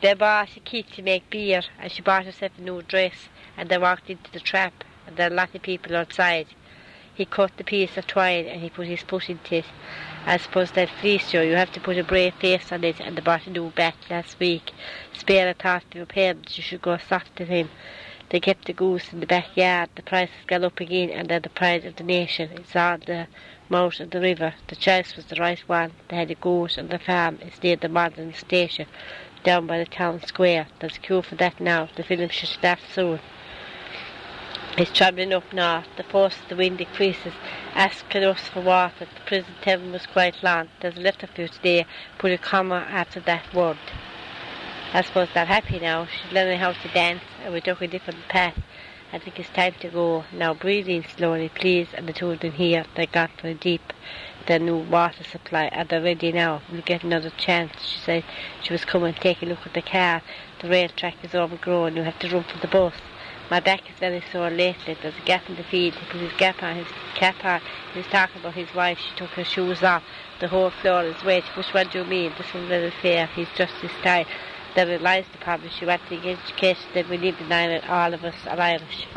They bought a kit to make beer, and she bought herself a new dress, and they walked into the trap, and there were a lot of people outside. He cut the piece of twine and he put his foot into it. I suppose that fleece you have to put a brave face on it, and they bought a new bat last week. Spare thought to your parents you should go soft to him. They kept the goose in the backyard. The prices got up again, and they're the pride of the nation. It's on the mouth of the river. The choice was the right one. They had a goat on the farm. It's near the modern station, down by the town square. There's a queue for that now. The film should start soon. It's travelling up north. The force of the wind increases, asking us for water. The present term was quite long. There's a letter for you today. Put a comma after that word. I suppose they're happy now. She's learning how to dance, and we took a different path. I think it's time to go. Now breathe in slowly, please. And the two of them here, they got very deep. Their new water supply, and they're ready now. We'll get another chance. She said she was coming to take a look at the car. The rail track is overgrown. You have to run for the bus. My back is very sore lately. There's a gap in the field. He put his cap on. He was talking about his wife. She took her shoes off. The whole floor is wet. Which one do you mean? This one's very fair. He's just his style. There lies the problem. She wants to get education. Then we live in Ireland. All of us are Irish.